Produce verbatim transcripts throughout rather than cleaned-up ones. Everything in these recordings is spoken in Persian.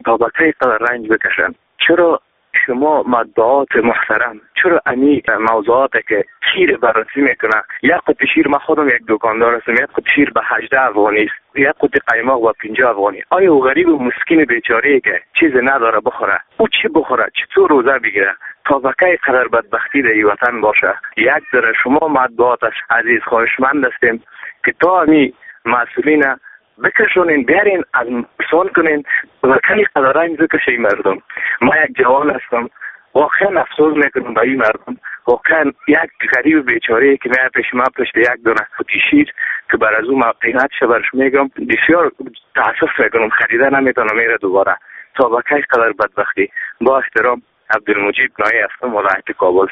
تا به کی قدر رنج بکشن؟ چرا شما مطبوعات محترم چرا امی موضوعات که شیر بررسی میکنه، یک قطعه شیر، من خودم یک دکاندار هستم، یک قطعه شیر به هجده افغانی است، یک قطعه قیماق به پنجاه افغانی. آیا او غریب و مسکین بیچاره که چیز نداره بخوره، او چی بخوره؟ چطور روزه بگیره؟ تا به کی قدر بدبختی در این وطن باشه؟ یک ذره شما مطبوعات عزیز خواهشمند هستیم که تا امی مسئولین بکشونین، بیارین از پرسان کنین و کمی قدر رنج بکشه این مردم. ما یک جوان هستم، واقعا افسوس میکنم با این مردم. واقعا یک غریب بیچاره که میاد پیش ما پشت یک دونه قطعه شیر که بر از اون قیمتش برش میگم، بسیار تاسف میکنم، خریده نمیتونم میره دوباره. تا با کی قدر بدبختی؟ با احترام، عبدالمجید نایی هستم، ولایت کابل.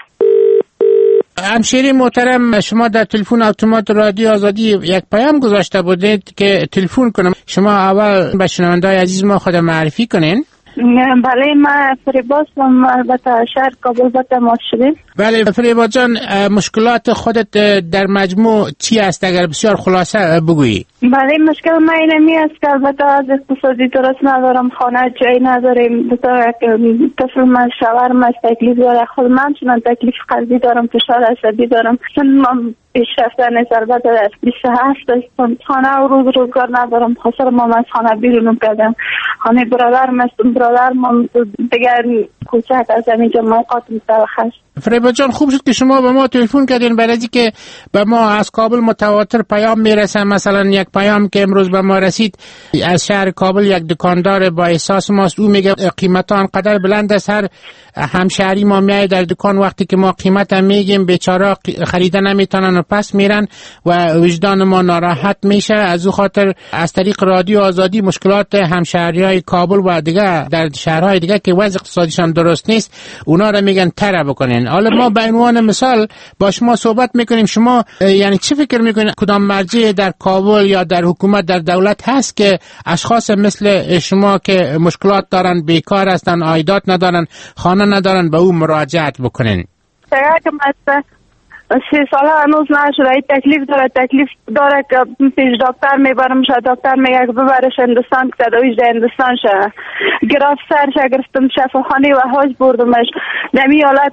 همشیری محترم، شما در تلفن اتومات رادیو آزادی یک پیام گذاشته بودید که تلفن کنم. شما اول به شنونده‌های عزیز ما خود معرفی کنین. بله، من فریباز هم البته شهر کابل به تماس شدیم. بله فریباز جان، مشکلات خودت در مجموع چی است اگر بسیار خلاصه بگویی؟ بله، مشکل من اینمی است که البته از اقتصادی درست ندارم، خانه جایی نداریم، طفل من شوهرم از تکلیف داره، خود من چنان تکلیف قلبی دارم، فشار عصبی دارم، چون من پیشرفته نیست. البته در بیست و هفت است، خانه و روز روزگار ندارم، خسر ما از خانه بیرونم کردم، خانه برادرم است، برادر ما دیگر کوچک از اینجا موقعات متوخ است. فریبا جان، خوب شد که شما به ما تلفن کردین، برای اینکه که به ما از کابل متواتر پیام میرسه. مثلا یک پیام که امروز به ما رسید از شهر کابل، یک دکاندار با احساس ماست، او میگه قیمت ها انقدر بلند است، هر همشهری ما میای در دکان وقتی که ما قیمت هم میگیم بیچاره خریده نمیتونن و پس میرن و وجدان ما ناراحت میشه. از او خاطر از طریق رادیو آزادی مشکلات همشهریای کابل و دیگه در شهرهای دیگه که وضع اقتصادیشان درست نیست، اونا رو میگن تره بکنین. حالا ما به عنوان مثال با شما صحبت میکنیم، شما یعنی چی فکر میکنین کدام مرجع در کابل یا در حکومت در دولت هست که اشخاص مثل شما که مشکلات دارن، بیکار هستن، عایدات ندارن، خانه ندارن، به او مراجعت بکنین؟ سی ساله هنوز نشده، این تکلیف داره تکلیف داره که پیش دکتر میبرم شه، دکتر میگه که ببرش هندوستان که تداویش در هندوستان شه، گراف سرش گرفتم شفاخانه و حاج بردمش، نمی حالت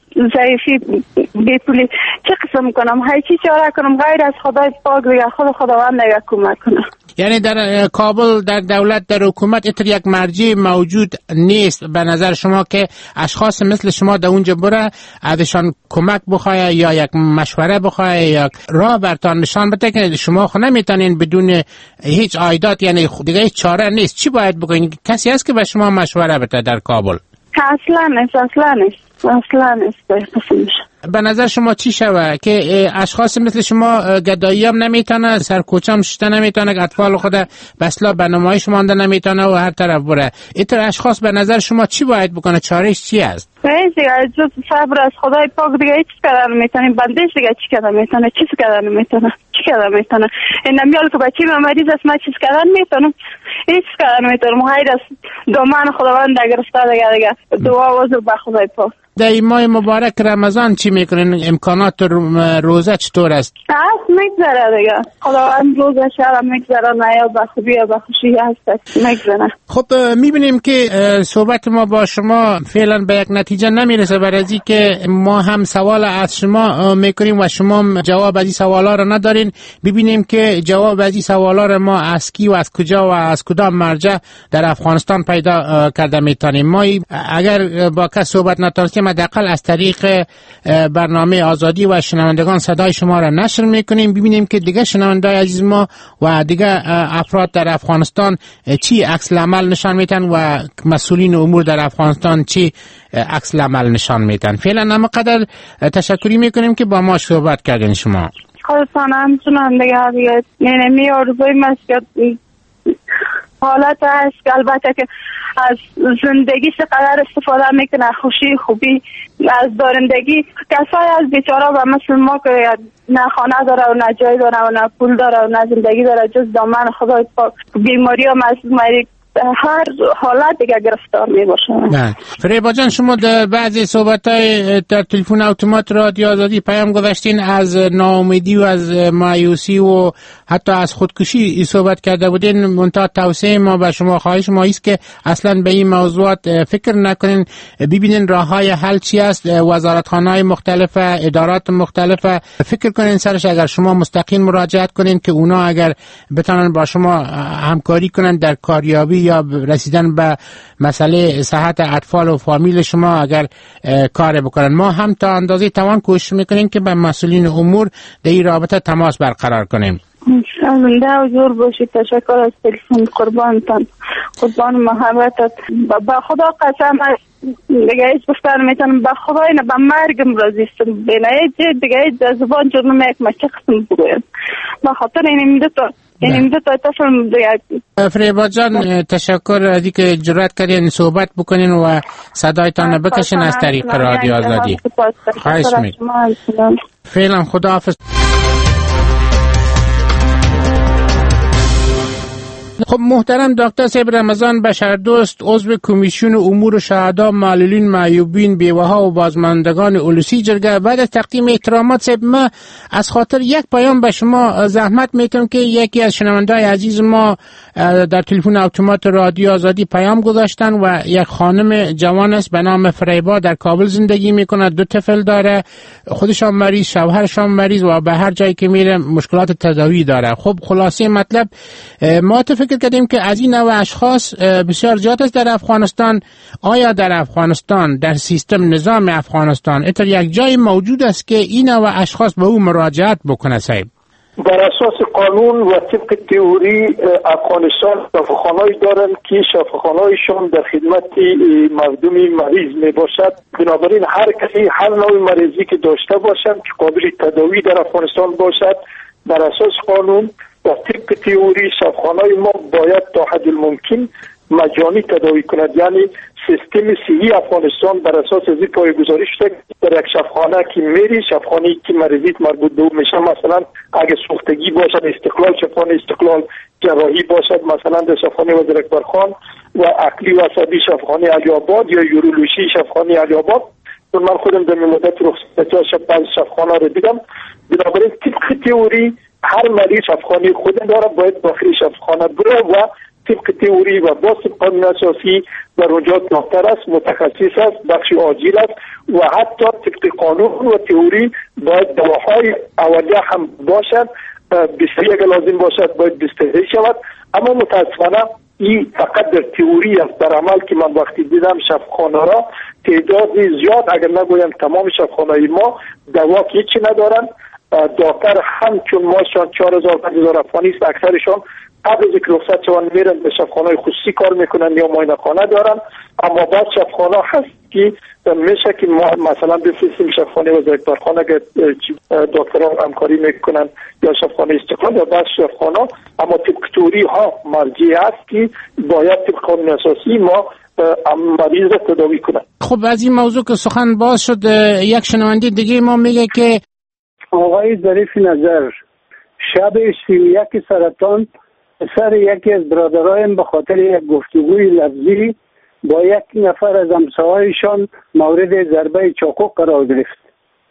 ضعیفی بیپولی چه قسم کنم؟ های چی چاره کنم غیر از خدای پاک دیگه؟ خود خداوند دیگه کمک کنه. یعنی در کابل در دولت در حکومت اتر یک مرجع موجود نیست به نظر شما که اشخاص مثل شما در اونجا بره ازشان کمک بخواه یا یک مشوره بخواه یا راه برتان نشان بده که شما خود نمیتونین بدون هیچ عایدات، یعنی دیگه هیچ چاره نیست، چی باید بکنین؟ کسی هست که به شما مشوره بده در کابل؟ اصلا نیست، اصلا نیست، اصلا نیست. به نظر شما چی شوه که اشخاص مثل شما گدایی هم نمیتونه، سرکوچه هم شته نمیتونه، اطفال خود بسلا به نمایش مانده نمیتونه و هر طرف بره، اینطور اشخاص به نظر شما چی باید بکنه؟ چارهش چی است؟ دیگه جز صبر از خدای پاک دیگه هیچ کردن میتونه، بندش دیگه چی کردن میتونه؟ چیز کردن میتونه؟ چی کردن میتونه؟ این نمیال که بچه من مریض است، من چیز کردن میتونم؟ هیچ کردن میتونم. هاید از دامن خداوند گرفته دیگه دیگه دعا وزر به خدای پاک. در این ماه مبارک رمضان چی میکنین؟ امکانات روزه چطور است؟ هست میگذره دیگه، خداوند روزه شهر میگذره، نیا به خوبی و به خوشی هست میگذره. خب میبینیم که صحبت ما با شما فعلا به یک نتیجه نمیرسه، برای از که ما هم سوال از شما میکنیم و شما جواب از این سوالا رو ندارین. ببینیم که جواب از این سوالا رو ما از کی و از کجا و از کدام مرجع در افغانستان پیدا کرده میتونیم. ما اگر با کس صحبت نتونستیم حداقل از طریق برنامه آزادی و شنوندگان صدای شما را نشر میکنیم، ببینیم که دیگه شنوندگان عزیز ما و دیگه افراد در افغانستان چی عکس العمل نشان میدن و مسئولین امور در افغانستان چی عکس العمل نشان میدن. فعلا همینقدر تشکری میکنیم که با ما صحبت کردین. شما خودتان همچنان دیگه دیگه نمی آرزوی مسکت حالت هست که البته که از زندگی چقدر استفاده میکنه، خوشی خوبی از دارندگی. کسای از بیچاره و مثل ما که نه خانه داره و نه جای داره و نه پول داره و نه زندگی داره جز دامن خدای پاک، بیماری و مریض هر حالت دیگه گرفتار می باشند. بله. فریبا جان، شما در بعضی صحبت‌های در تلفن اتومات رادیو آزادی پیام گذاشتین از ناامیدی و از مایوسی و حتی از خودکشی صحبت کرده بودین. منتها توصیه ما به شما، خواهش ما است که اصلا به این موضوعات فکر نکنین، ببینین راه‌های حل چی است. وزارتخانه‌های مختلف، ادارات مختلف فکر کنین سرش. اگر شما مستقیم مراجعت کنین که اونا اگر بتونن با شما همکاری کنن در کاریابی یا رسیدن به مسئله صحت اطفال و فامیل شما اگر کار بکنن، ما هم تا اندازه توان کوشش میکنیم که به مسئولین امور در این رابطه تماس برقرار کنیم. زنده و جور باشید. تشکر از تلفن. قربانتان، قربان محبتت. با خدا قسم دیگه هیچ گفتن میتونم به خدا اینه به مرگم راضیستم. بینه هیچ دیگه هیچ از زبان جور نمیک ما چه قسم بگویم به خاطر این میده تا این میده تا تفرم دیگه. فریبا جان، تشکر از اینکه جرأت کردین صحبت بکنین و صدایتان بکشین از طریق رادیو آزادی. خواهش می‌کنم. فعلا خداحافظ. خب محترم دکتر صاحب رمضان بشردوست، عضو کمیسیون امور شهدا، معلولین، معیوبین، بیوه‌ها و بازماندگان اولوسی جرگه، بعد از تقدیم احترامات صاحب، ما از خاطر یک پیام به شما زحمت میتونم که یکی از شنونده‌های عزیز ما در تلفن اتومات رادیو آزادی پیام گذاشتن و یک خانم جوان است به نام فریبا، در کابل زندگی میکنه، دو طفل داره، خودشان مریض، شوهرشان مریض و به هر جایی که میره مشکلات تداوی داره. خب خلاصه مطلب ما فکر کردیم که از این نوع اشخاص بسیار زیاد است در افغانستان. آیا در افغانستان، در سیستم نظام افغانستان اینطور یک جای موجود است که این نوع اشخاص به او مراجعت بکنه صاحب؟ بر اساس قانون و طبق تئوری افغانستان شفاخانه‌ای دارند که شفاخانه‌ایشان در خدمت مردم مریض می باشد. بنابراین هر کسی هر نوع مریضی که داشته باشد که قابل تداوی در افغانستان باشد، بر اساس قانون و طبق تئوری شفاخانه‌های ما باید تا حد الممکن مجانی تداوی کند. یعنی سیستم صحی افغانستان بر اساس از این پایه‌گذاری شده در یک شفاخانه که میری، شفاخانه‌ای که مریضیت مربوط به او میشه، مثلا اگه سوختگی باشد استقلال شفاخانه استقلال، جراحی باشد مثلا در شفاخانه وزیر اکبرخان، و عقلی و عصبی شفاخانه علی آباد یا یورولوژی شفاخانه علی آباد. من خودم در مدت رخصتی شب شفاخانه رو دیدم. بنابراین طبق تئوری هر مریض شفاخانه خود داره، باید داخل شفاخانه بره و طبق تئوری و با قانون اساسی در اونجا دکتر است، متخصص است، بخش آجیل است و حتی طبق قانون و تئوری باید دواهای اولیه هم باشد. بستری اگر لازم باشد باید بستری شود. اما متاسفانه این فقط در تئوری است. در عمل که من وقتی دیدم شفاخانه را تعداد زیاد، اگر نگویم تمام شفاخانه‌های ما دوا که هیچی ندارن. دکتر هم چون ماشان چهار هزار پنج هزار افغانی است، اکثرشان قبل از اینکه رخصت شوند میرن به شفاخانه‌های خصوصی کار میکنن یا معاینه خانه دارن. اما بعد شفاخانه هست که میشه که ما مثلا بفرستیم شفاخانه وزیر اکبرخان اگر دکتران همکاری میکنن یا شفاخانه استقلال یا بعض شفاخانه. اما طبق تئوری ها مرجع است که باید طبق قانون اساسی ما مریض را تداوی کنن. خب از این موضوع که سخن باز شد، یک شنونده دیگه ما میگه که آقای ظریف نظر، شب سی و یک سرطان سر یکی از برادرایم به خاطر یک گفتگوی لفظی با یک نفر از همسایه‌هایشان مورد ضربه چاقو قرار گرفت.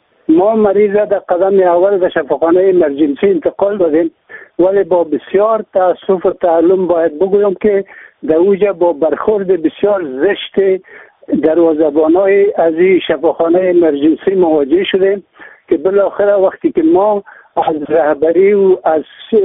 ما مریض در قدم اول به شفاخانه امرجنسی انتقال دادیم، ولی با بسیار تأسف و تعلم باید بگویم که در اوجه با برخورد بسیار زشت دروازه‌بانای از این شفاخانه امرجنسی مواجه شدیم که بالاخره وقتی که ما از رهبری و از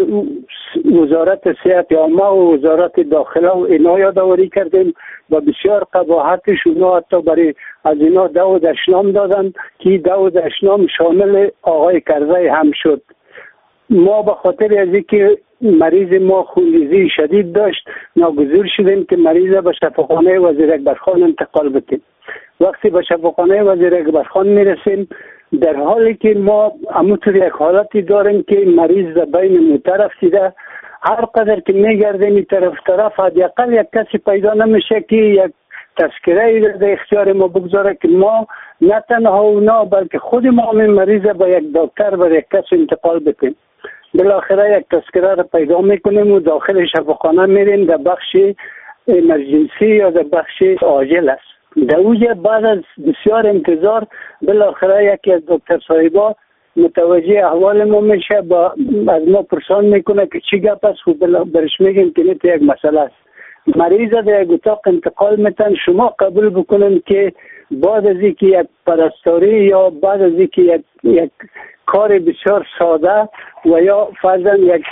وزارت صحت عامه و وزارت داخله و اینا یادآوری کردیم و بسیار قباحتش اونا حتی برای از اینا دو دشنام دادن که دو دشنام شامل آقای کرزی هم شد. ما به خاطر از اینکه مریض ما خونریزی شدید داشت ناگزیر شدیم که مریض به شفاخانه وزیر اکبرخان انتقال بدیم. وقتی به شفاخانه وزیر اکبرخان میرسیم، در حالی که ما همونطور یک حالتی داریم که مریض بین مطرف دیده، هر قدر که میگردیم این طرف طرف حداقل یک کسی پیدا نمیشه که یک تذکره در اختیار ما بگذاره که ما نه تنها اونا بلکه خود ما همین مریض با یک دکتر و یک کس انتقال بدیم. بالاخره یک تذکره را پیدا میکنیم و داخل شفاخانه میریم، در بخش امرجنسی یا در بخش عاجل است. در اوجه بعد از بسیار انتظار بالاخره یکی از دکتر صاحبا متوجه احوال ما میشه، با از ما پرسان میکنه که چی گپ است. خب برش میگیم که نیت یک مسئله است. مریض در یک اتاق انتقال میتن، شما قبول بکنن که بعد از اینکه یک پرستاری یا بعد از اینکه یک یک کار بسیار ساده و یا فرضاً یک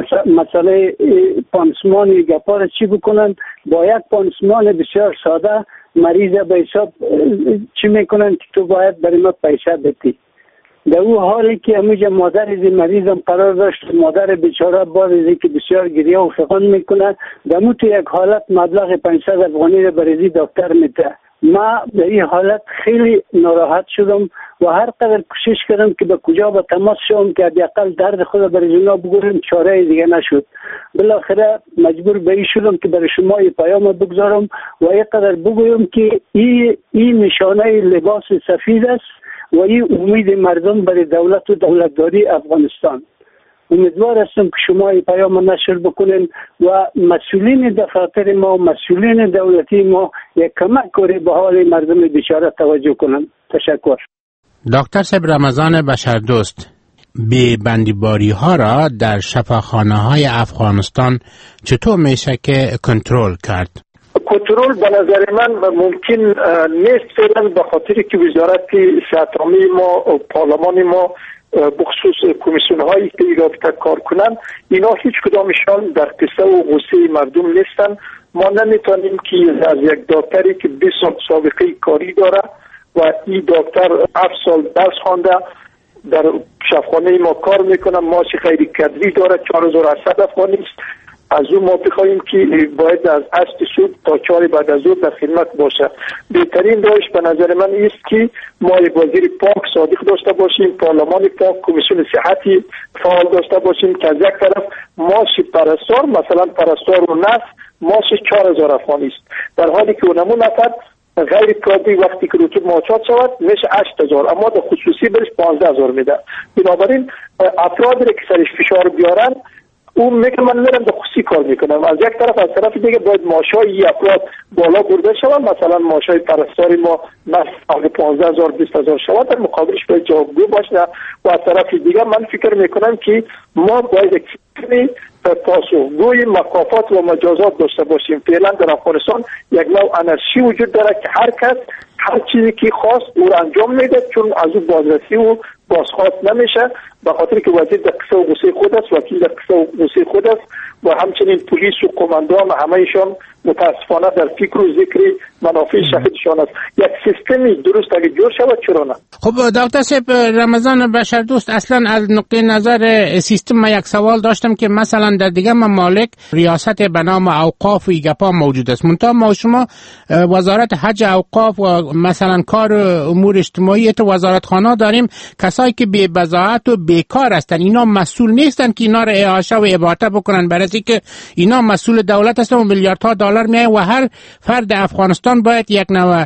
مسئله پانسمان گپار چی بکنن، با یک پانسمان بسیار ساده مریض به حساب چی میکنن که تو باید برای ما پیسه بدی. در او حالی که همیشه مادر از مریضم قرار داشت، مادر بیچاره بعد از اینکه بسیار گریه و فغان میکنه، در مو تو یک حالت مبلغ پانصد افغانی را برای دکتر میده. ما در این حالت خیلی ناراحت شدم و هر قدر کوشش کردم که به کجا با تماس شوم که حداقل درد خود برای جنا بگورم، چاره دیگه نشد. بالاخره مجبور به این شدم که برای شما این پیام بگذارم و یک قدر بگویم که این این نشانه لباس سفید است و این امید مردم برای دولت و دولتداری افغانستان. امیدوار هستم که شما این پیام نشر بکنین و مسئولین دفاتر ما و مسئولین دولتی ما یک کمک کاری به حال مردم بیچاره توجه کنن. تشکر. دکتر صاحب رمضان بشردوست، بی بندیباری ها را در شفاخانه های افغانستان چطور میشه که کنترل کرد؟ کنترل به نظر من ممکن نیست فعلا، به خاطر که وزارت صحت عامه ما و پارلمان ما بخصوص کمیسیون هایی که این رابطه کار کنن، اینا هیچ کدامشان در قصه و غصه مردم نیستن. ما نمیتونیم که از یک دکتری که بیست سال سابقه کاری داره و این دکتر هفت سال درس خوانده در شفاخانه ما کار میکنه، ماش خیلی کدری داره، چهار هزار و هشتصد افغانی است، از اون ما بخواهیم که باید از هشت صبح تا چهار بعد از ظهر در خدمت باشه. بهترین راهش به نظر من است که ما یک وزیر پاک صادق داشته باشیم، پارلمان پاک، کمیسیون صحتی فعال داشته باشیم که از یک طرف ماش پرستار، مثلا پرستار و نرس ماش چهار هزار افغانی است، در حالی که اونمون نفر غیر کاری وقتی که رتوب ماچات شود میشه هشت هزار، اما در خصوصی برش پانزده هزار میده. بنابراین افرادی که سرش فشار بیارن اون میگه من میرم در خصوصی کار میکنم. از یک طرف از طرف دیگه باید ماشای این افراد بالا برده شود، مثلا ماشای پرستاری ما مثلا پانزده هزار بیست هزار شود، در مقابلش باید جوابگو باشه. و از طرف دیگه من فکر میکنم که ما باید یک پاسخگوی مکافات و مجازات داشته باشیم. فعلا در افغانستان یک نوع انرژی وجود داره که هر کس هر چیزی که خواست او را انجام میده، چون از او بازرسی و بازخواست نمیشه، به خاطر که وزیر در قصه و قصه خود است، وکیل در قصه و قصه خود است و همچنین پلیس و قماندان همهشان متاسفانه در فکر و ذکر منافع شخصیشان است. یک سیستمی درست اگه جور شود چرا نه؟ خب دکتر صاحب رمضان بشردوست، اصلا از نقطه نظر سیستم ما یک سوال داشتم که مثلا در دیگه ممالک ریاست به نام اوقاف و ایگپا موجود است، منتها ما شما وزارت حج اوقاف و مثلا کار امور اجتماعی تو وزارت خانه داریم، کسایی که بی بضاعت و بیکار هستن اینا مسئول نیستن که اینا را اعاشه و اباطه بکنن، برای اینکه اینا مسئول دولت هستن و میلیاردها دلار میای و هر فرد افغانستان باید یک نوع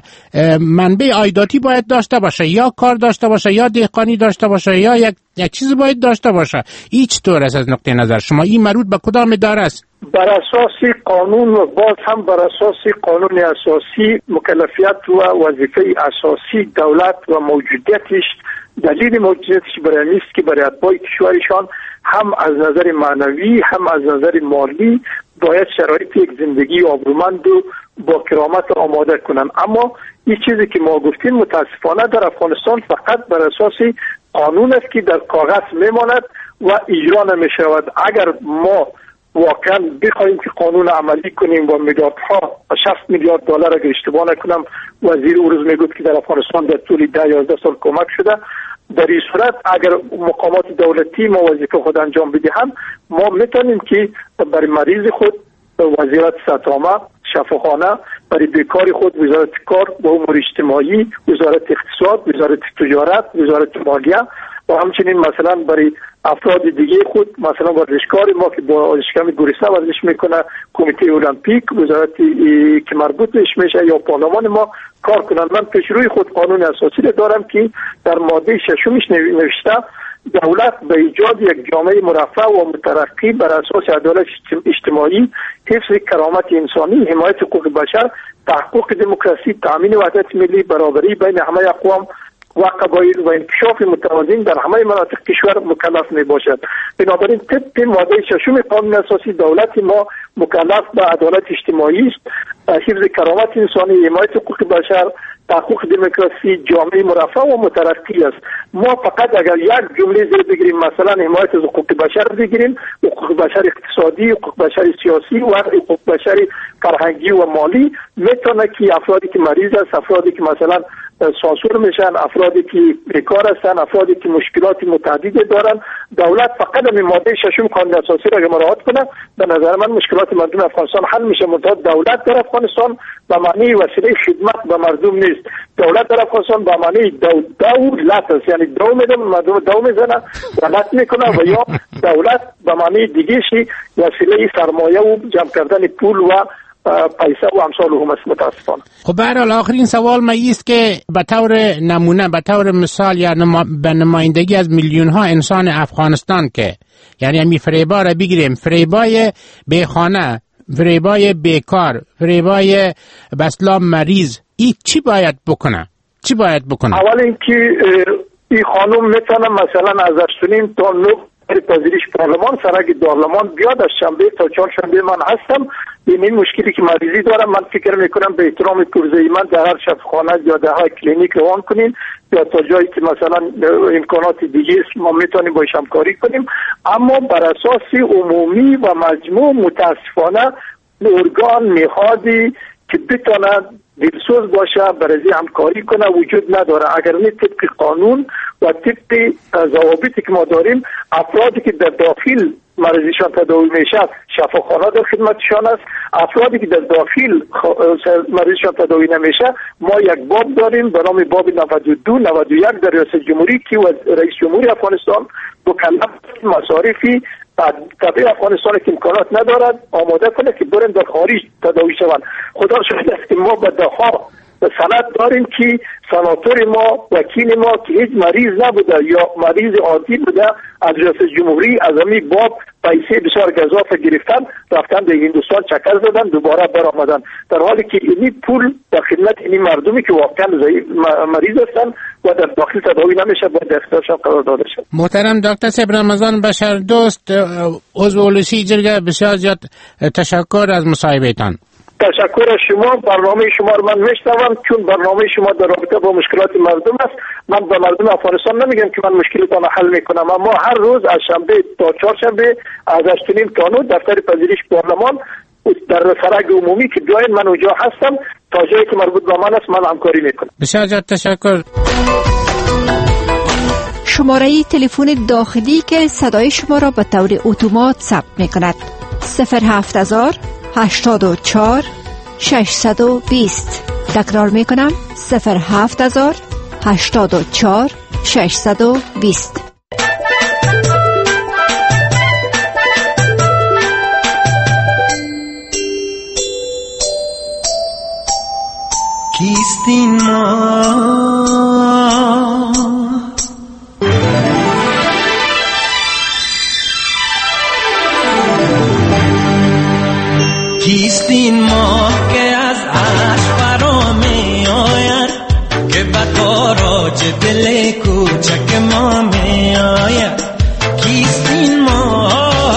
منبع عایداتی باید داشته باشه، یا کار داشته باشه یا دهقانی داشته باشه یا یک یک چیز باید داشته باشه. هیچ طور است از نقطه نظر شما این مربوط به کدام اداره است؟ بر اساس قانون و باز هم بر اساس قانون اساسی مکلفیت و وظیفه اساسی دولت و موجودیتش، دلیل موجودیتش برای نیست که برای اتباع کشورشان هم از نظر معنوی هم از نظر مالی باید شرایط یک زندگی آبرومند و با کرامت آماده کنن. اما این چیزی که ما گفتیم متاسفانه در افغانستان فقط بر اساس قانون است که در کاغذ میماند و اجرا نمی شود. اگر ما واقعا بخواهیم که قانون عملی کنیم و میلیاردها شصت میلیارد دلار اگر اشتباه نکنم وزیر او روز میگفت که در افغانستان در طول ده یازده سال کمک شده، در این صورت اگر مقامات دولتی ما وظیفه خود انجام بدهیم ما میتونیم که برای مریض خود وزارت صحت عامه، شفاخانه، برای بیکاری خود وزارت کار و امور اجتماعی، وزارت اقتصاد، وزارت تجارت، وزارت مالیه و همچنین مثلا برای افراد دیگه خود مثلا ورزشکار ما که با ورزشکمی گورستان ورزش میکنه، کمیته المپیک، وزارت که مربوط بهش میشه یا پارلمان ما کار کنن. من پیش روی خود قانون اساسی دارم که در ماده ششمش نوشته دولت به ایجاد یک جامعه مرفه و مترقی بر اساس عدالت اجتماعی، حفظ کرامت انسانی، حمایت حقوق بشر، تحقق دموکراسی، تامین وحدت ملی، برابری بین همه اقوام و قبایل و انکشاف متوازن در همه مناطق کشور مکلف می باشد. بنابراین طبق ماده ششم قانون اساسی دولت ما مکلف به عدالت اجتماعی است، حفظ کرامت انسانی، حمایت حقوق بشر، تحقق دموکراسی، جامعه مرفه و مترقی است. ما فقط اگر یک جمله زیر بگیریم، مثلا حمایت از حقوق بشر بگیریم، حقوق بشر اقتصادی، حقوق بشر سیاسی و حقوق بشر فرهنگی و مالی، میتونه که افرادی که مریض است، افرادی که مثلا سانسور میشن، افرادی که بیکار هستن، افرادی که مشکلات متعدد دارن، دولت فقط همین ماده ششم قانون اساسی را مراعات کنه، به نظر من مشکلات مردم افغانستان حل میشه. منتها دولت در افغانستان به معنی وسیله خدمت به مردم نیست. دولت در افغانستان به معنی دو دولت است، یعنی دو میده مردم دو میزنه دولت میکنه، و یا دولت به معنی دیگه شی وسیله سرمایه و جمع کردن پول و پیسه و امثال هم است. متاسفانه. خب به هر حال آخرین سوال ما است که به طور نمونه، به طور مثال یا نما... به نمایندگی از میلیون ها انسان افغانستان که یعنی همی فریبا را بگیریم، فریبای بیخانه، فریبای بیکار، فریبای بسلا مریض، این چی باید بکنه؟ چی باید بکنه؟ اول اینکه این خانم میتونه مثلا از اشتونیم تا نه پذیرش پارلمان سرک دارلمان بیاد، از شنبه تا چهارشنبه من هستم. این این مشکلی که مریضی دارم، من فکر میکنم به احترام پرزه‌ای من در هر شفاخانه یا در هر کلینیک روان کنیم، یا تا جایی که مثلا امکانات دیگه است ما میتونیم باش همکاری کنیم. اما بر اساس عمومی و مجموع متاسفانه ارگان میخوادی که بتونه دلسوز باشه برای همکاری کنه وجود نداره. اگر نه طبق قانون و طبق ضوابطی که ما داریم، افرادی که در داخل مریضیشان تداوی میشه شفاخانه در خدمتشان است، افرادی که در داخل مریضیشان تداوی نمیشه ما یک باب داریم به نام باب نود و دو نود و یک در ریاست جمهوری که رئیس جمهوری افغانستان مکلف مصارفی طبیعی افغانستان که امکانات ندارد آماده کنه که برن در خارج تداوی شوند. خدا شاهد است که ما به دفاع سند داریم که سناتور ما، وکیل ما که هیچ مریض نبوده یا مریض عادی بوده، از ریاست جمهوری از همین باب پیسه بسیار گزاف گرفتن، رفتن به هندوستان چکر زدن، دوباره برآمدن، در حالی که این پول در خدمت این مردمی که واقعا مریض هستن و در داخل تداوی نمیشه باید اختیارشان قرار داده شد. محترم دکتر صاحب رمضان بشر دوست، عضو اولوسی جرگه، بسیار زیاد تشکر از مصاحبهتان. تشکر از شما. برنامه شما رو من میشنوم، چون برنامه شما در رابطه با مشکلات مردم است. من به مردم افغانستان نمیگم که من مشکلتان حل میکنم، اما هر روز از شنبه تا چهارشنبه از هشت و نیم تا نه دفتر پذیرش پارلمان در سرک عمومی که جای من اونجا هستم، تا جایی که مربوط به من است من همکاری میکنم. بسیار زیاد تشکر. شماره تلفن داخلی که صدای شما را به طور اتومات ثبت میکند صفر هفت هزار هشتاد و چهار ششصد و بیست. تکرار میکنم صفر هفت هزار هشتاد و چهار ششصد و بیست. کیستین ما کیستین ما که از عشق فرا می آید، که به تاراج دل کوچک ما می آید. کیستین ما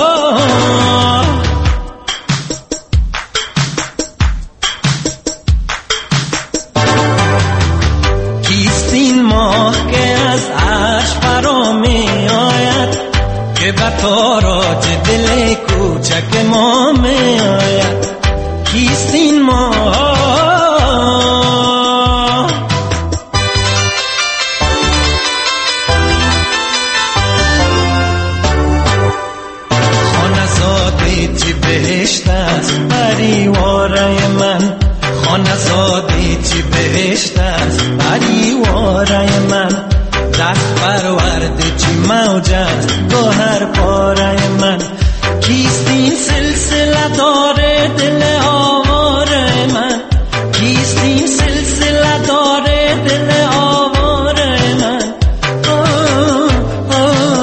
کیستین ما که از عشق فرا می آید، که به تاراج دل کوچک ما می آید. کیستین ما خانه زاده چی بهشت است پریواره من، خانه زاده چی بهشت است پریواره من. دست پرورده چی موج است گوهر پاره من. کیستین سلسله داره دل آواره من، کیستین سلسله داره دل آواره من. آه آه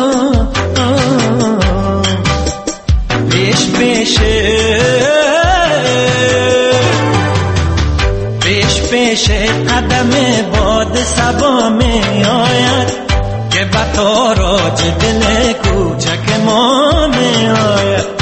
پیش قدم باد سبا می آید که به تاراج دل کوچک ما می آید.